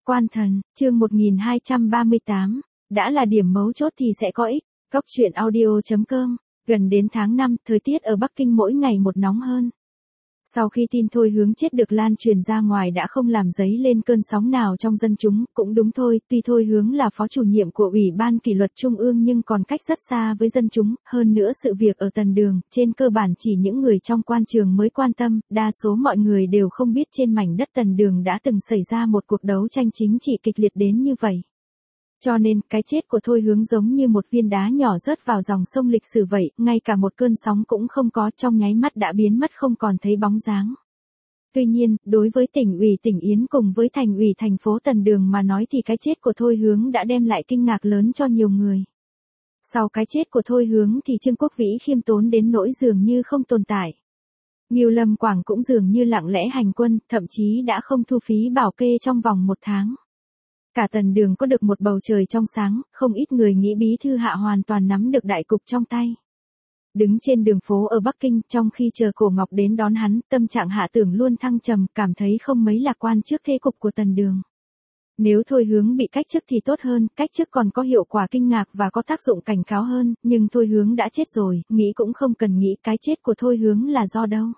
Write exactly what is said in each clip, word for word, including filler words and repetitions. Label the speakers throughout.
Speaker 1: Quan thần, chương một nghìn hai trăm ba mươi tám, đã là điểm mấu chốt thì sẽ có ích. Góc truyện audio chấm com, gần đến tháng năm, thời tiết ở Bắc Kinh mỗi ngày một nóng hơn. Sau khi tin Thôi Hướng chết được lan truyền ra ngoài đã không làm dấy lên cơn sóng nào trong dân chúng, cũng đúng thôi, tuy Thôi Hướng là phó chủ nhiệm của Ủy ban Kỷ luật Trung ương nhưng còn cách rất xa với dân chúng, hơn nữa sự việc ở Tần Đường, trên cơ bản chỉ những người trong quan trường mới quan tâm, đa số mọi người đều không biết trên mảnh đất Tần Đường đã từng xảy ra một cuộc đấu tranh chính trị kịch liệt đến như vậy. Cho nên, cái chết của Thôi Hướng giống như một viên đá nhỏ rớt vào dòng sông lịch sử vậy, ngay cả một cơn sóng cũng không có, trong nháy mắt đã biến mất không còn thấy bóng dáng. Tuy nhiên, đối với tỉnh ủy tỉnh Yến cùng với thành ủy thành phố Tần Đường mà nói thì cái chết của Thôi Hướng đã đem lại kinh ngạc lớn cho nhiều người. Sau cái chết của Thôi Hướng thì Trương Quốc Vĩ khiêm tốn đến nỗi dường như không tồn tại. Ngưu Lâm Quảng cũng dường như lặng lẽ hành quân, thậm chí đã không thu phí bảo kê trong vòng một tháng. Cả Tần Đường có được một bầu trời trong sáng, không ít người nghĩ bí thư Hạ hoàn toàn nắm được đại cục trong tay. Đứng trên đường phố ở Bắc Kinh, trong khi chờ Cổ Ngọc đến đón hắn, tâm trạng Hạ Tưởng luôn thăng trầm, cảm thấy không mấy lạc quan trước thế cục của Tần Đường. Nếu Thôi Hướng bị cách chức thì tốt hơn, cách chức còn có hiệu quả kinh ngạc và có tác dụng cảnh cáo hơn, nhưng Thôi Hướng đã chết rồi, nghĩ cũng không cần nghĩ cái chết của Thôi Hướng là do đâu.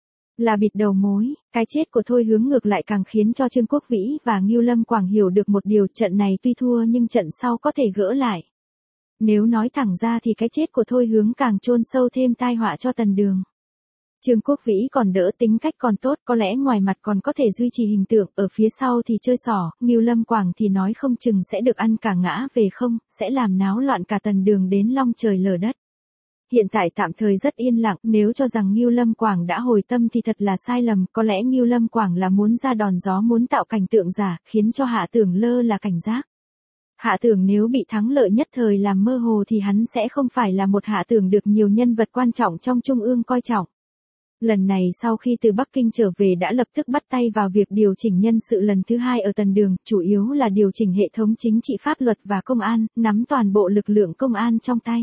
Speaker 1: Là bịt đầu mối, cái chết của Thôi Hướng ngược lại càng khiến cho Trương Quốc Vĩ và Ngưu Lâm Quảng hiểu được một điều, trận này tuy thua nhưng trận sau có thể gỡ lại. Nếu nói thẳng ra thì cái chết của Thôi Hướng càng chôn sâu thêm tai họa cho Tần Đường. Trương Quốc Vĩ còn đỡ, tính cách còn tốt, có lẽ ngoài mặt còn có thể duy trì hình tượng, ở phía sau thì chơi xỏ, Ngưu Lâm Quảng thì nói không chừng sẽ được ăn cả ngã về không, sẽ làm náo loạn cả Tần Đường đến long trời lở đất. Hiện tại tạm thời rất yên lặng, nếu cho rằng Ngưu Lâm Quảng đã hồi tâm thì thật là sai lầm, có lẽ Ngưu Lâm Quảng là muốn ra đòn gió, muốn tạo cảnh tượng giả, khiến cho Hạ Tưởng lơ là cảnh giác. Hạ Tưởng nếu bị thắng lợi nhất thời làm mơ hồ thì hắn sẽ không phải là một Hạ Tưởng được nhiều nhân vật quan trọng trong Trung ương coi trọng. Lần này sau khi từ Bắc Kinh trở về đã lập tức bắt tay vào việc điều chỉnh nhân sự lần thứ hai ở Tần Đường, chủ yếu là điều chỉnh hệ thống chính trị pháp luật và công an, nắm toàn bộ lực lượng công an trong tay.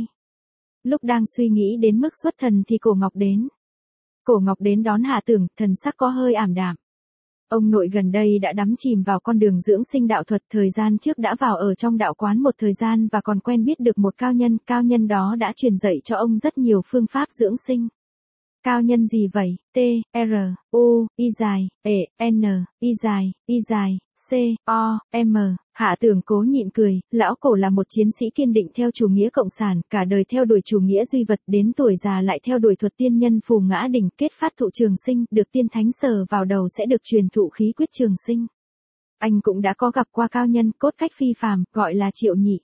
Speaker 1: Lúc đang suy nghĩ đến mức xuất thần thì Cổ Ngọc đến. Cổ Ngọc đến đón Hạ Tưởng, thần sắc có hơi ảm đạm. Ông nội gần đây đã đắm chìm vào con đường dưỡng sinh đạo thuật, thời gian trước đã vào ở trong đạo quán một thời gian và còn quen biết được một cao nhân, cao nhân đó đã truyền dạy cho ông rất nhiều phương pháp dưỡng sinh. Cao nhân gì vậy? T, R, U, Y dài, E, N, Y dài, Y dài, C, O, M. Hạ Tưởng cố nhịn cười, lão Cổ là một chiến sĩ kiên định theo chủ nghĩa cộng sản, cả đời theo đuổi chủ nghĩa duy vật, đến tuổi già lại theo đuổi thuật tiên nhân phù ngã đỉnh, kết phát thụ trường sinh, được tiên thánh sờ vào đầu sẽ được truyền thụ khí quyết trường sinh. Anh cũng đã có gặp qua cao nhân, cốt cách phi phàm, gọi là Triệu Nhị.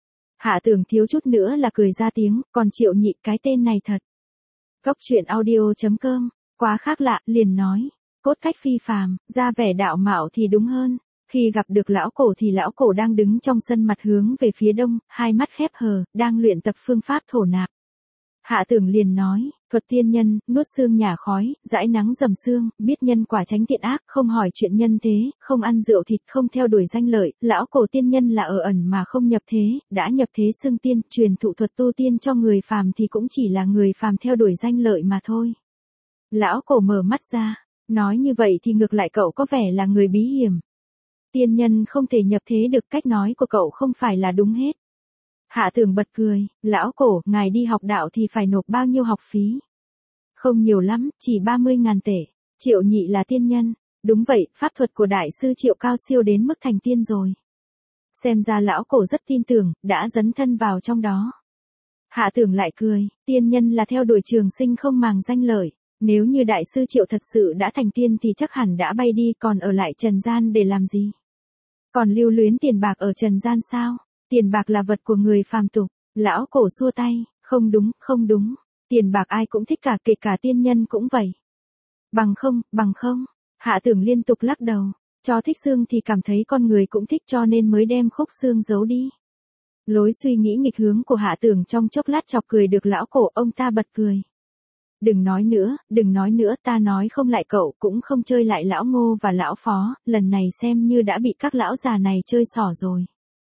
Speaker 1: Hạ Tưởng thiếu chút nữa là cười ra tiếng, còn Triệu Nhị cái tên này thật. Góc truyện audio chấm com, quá khác lạ, liền nói, cốt cách phi phàm, ra vẻ đạo mạo thì đúng hơn. Khi gặp được lão Cổ thì lão Cổ đang đứng trong sân mặt hướng về phía đông, hai mắt khép hờ, đang luyện tập phương pháp thổ nạp. Hạ Tưởng liền nói, thuật tiên nhân, nuốt xương nhả khói, dãi nắng dầm xương, biết nhân quả tránh thiện ác, không hỏi chuyện nhân thế, không ăn rượu thịt, không theo đuổi danh lợi, lão Cổ tiên nhân là ở ẩn mà không nhập thế, đã nhập thế xưng tiên, truyền thụ thuật tu tiên cho người phàm thì cũng chỉ là người phàm theo đuổi danh lợi mà thôi. Lão Cổ mở mắt ra, nói như vậy thì ngược lại cậu có vẻ là người bí hiểm. Tiên nhân không thể nhập thế được, cách nói của cậu không phải là đúng hết. Hạ Tưởng bật cười, lão Cổ, ngài đi học đạo thì phải nộp bao nhiêu học phí? Không nhiều lắm, chỉ ba mươi ngàn tể. Triệu Nhị là tiên nhân. Đúng vậy, pháp thuật của đại sư Triệu cao siêu đến mức thành tiên rồi. Xem ra lão Cổ rất tin tưởng, đã dấn thân vào trong đó. Hạ Tưởng lại cười, tiên nhân là theo đuổi trường sinh không màng danh lợi. Nếu như đại sư Triệu thật sự đã thành tiên thì chắc hẳn đã bay đi, còn ở lại trần gian để làm gì? Còn lưu luyến tiền bạc ở trần gian sao? Tiền bạc là vật của người phàm tục. Lão Cổ xua tay, không đúng, không đúng. Tiền bạc ai cũng thích cả, kể cả tiên nhân cũng vậy. Bằng không, bằng không. Hạ Tưởng liên tục lắc đầu. Cho thích xương thì cảm thấy con người cũng thích cho nên mới đem khúc xương giấu đi. Lối suy nghĩ nghịch hướng của Hạ Tưởng trong chốc lát chọc cười được lão Cổ, ông ta bật cười. Đừng nói nữa, đừng nói nữa, ta nói không lại cậu, cũng không chơi lại lão Ngô và lão Phó, lần này xem như đã bị các lão già này chơi xỏ rồi.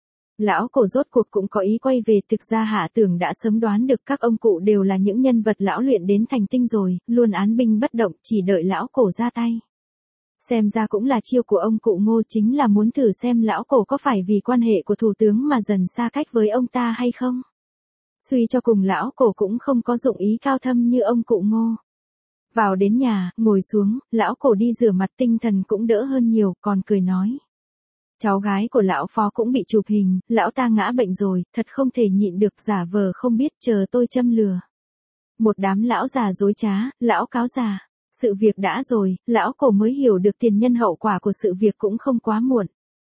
Speaker 1: Lão Cổ rốt cuộc cũng có ý quay về, thực ra Hạ Tưởng đã sớm đoán được các ông cụ đều là những nhân vật lão luyện đến thành tinh rồi, luôn án binh bất động, chỉ đợi lão Cổ ra tay. Xem ra cũng là chiêu của ông cụ Ngô, chính là muốn thử xem lão cổ có phải vì quan hệ của thủ tướng mà dần xa cách với ông ta hay không. Suy cho cùng lão cổ cũng không có dụng ý cao thâm như ông cụ Ngô. Vào đến nhà, ngồi xuống, lão cổ đi rửa mặt, tinh thần cũng đỡ hơn nhiều, còn cười nói. Cháu gái của lão phó cũng bị chụp hình, lão ta ngã bệnh rồi, thật không thể nhịn được, giả vờ không biết, chờ tôi châm lừa. Một đám lão già dối trá, lão cáo già. Sự việc đã rồi, lão cổ mới hiểu được tiền nhân hậu quả của sự việc cũng không quá muộn.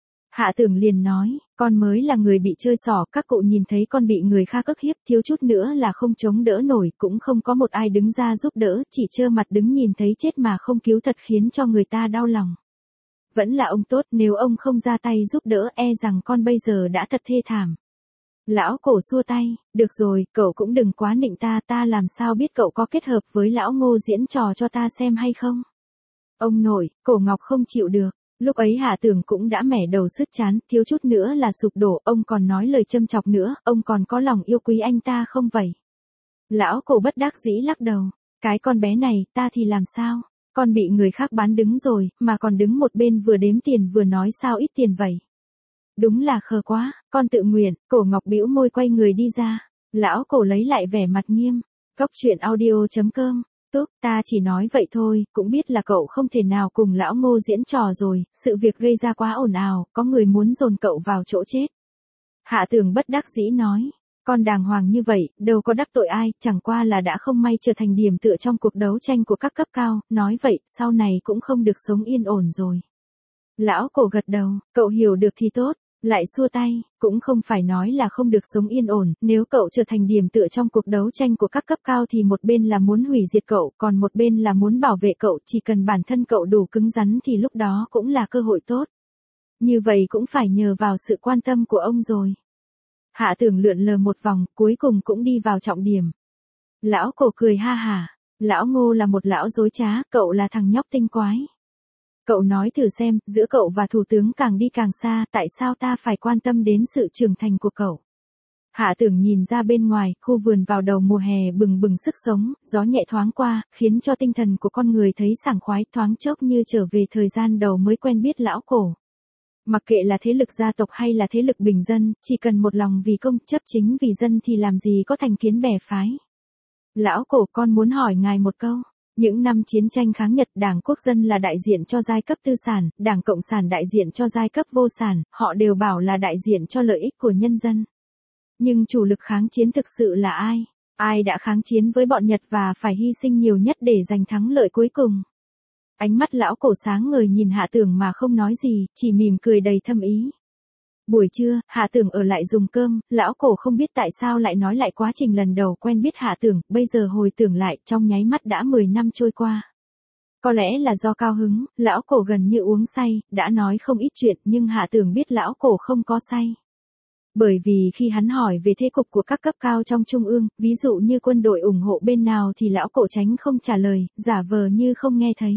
Speaker 1: Hạ Tưởng liền nói, con mới là người bị chơi xỏ, các cụ nhìn thấy con bị người khác ức hiếp, thiếu chút nữa là không chống đỡ nổi, cũng không có một ai đứng ra giúp đỡ, chỉ trơ mặt đứng nhìn thấy chết mà không cứu, thật khiến cho người ta đau lòng. Vẫn là ông tốt, nếu ông không ra tay giúp đỡ e rằng con bây giờ đã thật thê thảm. Lão cổ xua tay, được rồi, cậu cũng đừng quá nịnh ta, ta làm sao biết cậu có kết hợp với lão Ngô diễn trò cho ta xem hay không. Ông nội, Cổ Ngọc không chịu được, lúc ấy Hạ Tưởng cũng đã mẻ đầu sứt chán, thiếu chút nữa là sụp đổ, ông còn nói lời châm chọc nữa, ông còn có lòng yêu quý anh ta không vậy? Lão cổ bất đắc dĩ lắc đầu, cái con bé này, ta thì làm sao? Con bị người khác bán đứng rồi, mà còn đứng một bên vừa đếm tiền vừa nói sao ít tiền vậy. Đúng là khờ quá, con tự nguyện. Cổ Ngọc bĩu môi quay người đi ra. Lão cổ lấy lại vẻ mặt nghiêm. Cốc truyện audio chấm com. Tốt, ta chỉ nói vậy thôi, cũng biết là cậu không thể nào cùng lão Ngô diễn trò rồi, sự việc gây ra quá ồn ào, có người muốn dồn cậu vào chỗ chết. Hạ Tưởng bất đắc dĩ nói. Con đàng hoàng như vậy, đâu có đắc tội ai, chẳng qua là đã không may trở thành điểm tựa trong cuộc đấu tranh của các cấp cao, nói vậy, sau này cũng không được sống yên ổn rồi. Lão cổ gật đầu, cậu hiểu được thì tốt, lại xua tay, cũng không phải nói là không được sống yên ổn, nếu cậu trở thành điểm tựa trong cuộc đấu tranh của các cấp cao thì một bên là muốn hủy diệt cậu, còn một bên là muốn bảo vệ cậu, chỉ cần bản thân cậu đủ cứng rắn thì lúc đó cũng là cơ hội tốt. Như vậy cũng phải nhờ vào sự quan tâm của ông rồi. Hạ Tưởng lượn lờ một vòng, cuối cùng cũng đi vào trọng điểm. Lão cổ cười ha hả, lão Ngô là một lão dối trá, cậu là thằng nhóc tinh quái. Cậu nói thử xem, giữa cậu và thủ tướng càng đi càng xa, tại sao ta phải quan tâm đến sự trưởng thành của cậu? Hạ Tưởng nhìn ra bên ngoài, khu vườn vào đầu mùa hè bừng bừng sức sống, gió nhẹ thoáng qua, khiến cho tinh thần của con người thấy sảng khoái, thoáng chốc như trở về thời gian đầu mới quen biết lão cổ. Mặc kệ là thế lực gia tộc hay là thế lực bình dân, chỉ cần một lòng vì công, chấp chính vì dân thì làm gì có thành kiến bè phái. Lão cổ, con muốn hỏi ngài một câu. Những năm chiến tranh kháng Nhật, Đảng Quốc dân là đại diện cho giai cấp tư sản, Đảng Cộng sản đại diện cho giai cấp vô sản, họ đều bảo là đại diện cho lợi ích của nhân dân. Nhưng chủ lực kháng chiến thực sự là ai? Ai đã kháng chiến với bọn Nhật và phải hy sinh nhiều nhất để giành thắng lợi cuối cùng? Ánh mắt lão cổ sáng ngời nhìn Hạ Tưởng mà không nói gì, chỉ mỉm cười đầy thâm ý. Buổi trưa, Hạ Tưởng ở lại dùng cơm, lão cổ không biết tại sao lại nói lại quá trình lần đầu quen biết Hạ Tưởng, bây giờ hồi tưởng lại, trong nháy mắt đã mười năm trôi qua. Có lẽ là do cao hứng, lão cổ gần như uống say, đã nói không ít chuyện, nhưng Hạ Tưởng biết lão cổ không có say. Bởi vì khi hắn hỏi về thế cục của các cấp cao trong trung ương, ví dụ như quân đội ủng hộ bên nào thì lão cổ tránh không trả lời, giả vờ như không nghe thấy.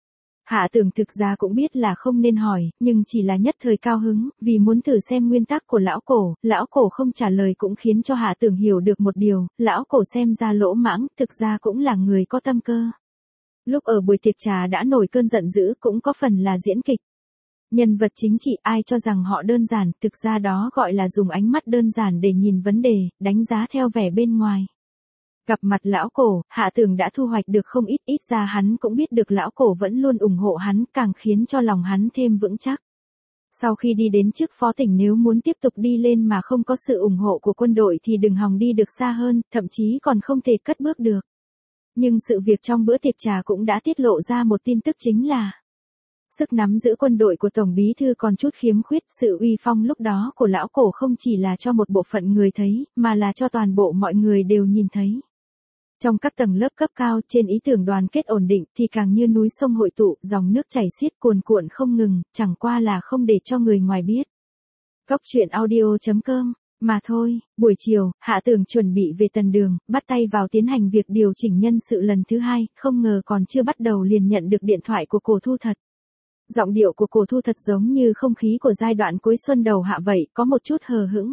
Speaker 1: Hạ Tưởng thực ra cũng biết là không nên hỏi, nhưng chỉ là nhất thời cao hứng, vì muốn thử xem nguyên tắc của lão cổ, lão cổ không trả lời cũng khiến cho Hạ Tưởng hiểu được một điều, lão cổ xem ra lỗ mãng, thực ra cũng là người có tâm cơ. Lúc ở buổi tiệc trà đã nổi cơn giận dữ cũng có phần là diễn kịch. Nhân vật chính trị ai cho rằng họ đơn giản, thực ra đó gọi là dùng ánh mắt đơn giản để nhìn vấn đề, đánh giá theo vẻ bên ngoài. Gặp mặt lão cổ, Hạ Tưởng đã thu hoạch được không ít, ít ra hắn cũng biết được lão cổ vẫn luôn ủng hộ hắn, càng khiến cho lòng hắn thêm vững chắc. Sau khi đi đến trước phó tỉnh, nếu muốn tiếp tục đi lên mà không có sự ủng hộ của quân đội thì đừng hòng đi được xa hơn, thậm chí còn không thể cất bước được. Nhưng sự việc trong bữa tiệc trà cũng đã tiết lộ ra một tin tức, chính là sức nắm giữ quân đội của Tổng Bí Thư còn chút khiếm khuyết, sự uy phong lúc đó của lão cổ không chỉ là cho một bộ phận người thấy, mà là cho toàn bộ mọi người đều nhìn thấy. Trong các tầng lớp cấp cao, trên ý tưởng đoàn kết ổn định, thì càng như núi sông hội tụ, dòng nước chảy xiết cuồn cuộn không ngừng, chẳng qua là không để cho người ngoài biết. Cốc truyện audio chấm com, mà thôi, buổi chiều, Hạ Tưởng chuẩn bị về Tần Đường, bắt tay vào tiến hành việc điều chỉnh nhân sự lần thứ hai, không ngờ còn chưa bắt đầu liền nhận được điện thoại của Cổ Thu Thật. Giọng điệu của Cổ Thu Thật giống như không khí của giai đoạn cuối xuân đầu hạ vậy, có một chút hờ hững.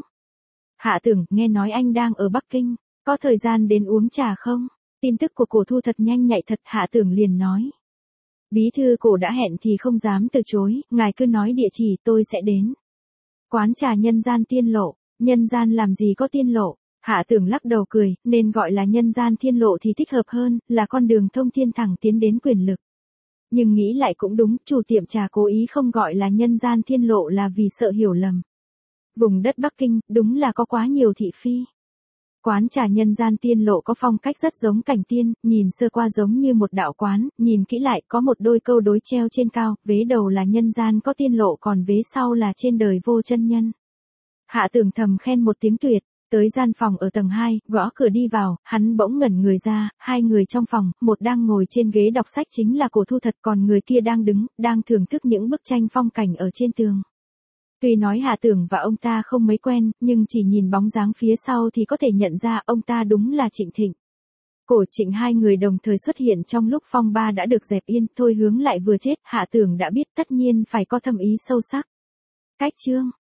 Speaker 1: Hạ Tưởng, nghe nói anh đang ở Bắc Kinh. Có thời gian đến uống trà không? Tin tức của Cổ Thu Thật nhanh nhạy thật, Hạ Tưởng liền nói. Bí thư cổ đã hẹn thì không dám từ chối, ngài cứ nói địa chỉ tôi sẽ đến. Quán trà Nhân Gian Tiên Lộ, nhân gian làm gì có tiên lộ. Hạ Tưởng lắc đầu cười, nên gọi là nhân gian thiên lộ thì thích hợp hơn, là con đường thông thiên thẳng tiến đến quyền lực. Nhưng nghĩ lại cũng đúng, chủ tiệm trà cố ý không gọi là nhân gian thiên lộ là vì sợ hiểu lầm. Vùng đất Bắc Kinh, đúng là có quá nhiều thị phi. Quán trà Nhân Gian Tiên Lộ có phong cách rất giống cảnh tiên, nhìn sơ qua giống như một đạo quán, nhìn kỹ lại có một đôi câu đối treo trên cao, vế đầu là nhân gian có tiên lộ còn vế sau là trên đời vô chân nhân. Hạ Tưởng thầm khen một tiếng tuyệt, tới gian phòng ở tầng hai, gõ cửa đi vào, hắn bỗng ngẩn người ra, hai người trong phòng, một đang ngồi trên ghế đọc sách chính là Cổ Thu Thật, còn người kia đang đứng, đang thưởng thức những bức tranh phong cảnh ở trên tường. Tuy nói Hạ Tưởng và ông ta không mấy quen, nhưng chỉ nhìn bóng dáng phía sau thì có thể nhận ra ông ta đúng là Trịnh Thịnh. Cổ Trịnh hai người đồng thời xuất hiện trong lúc phong ba đã được dẹp yên, Thôi Hướng lại vừa chết, Hạ Tưởng đã biết tất nhiên phải có thâm ý sâu sắc. Cách chương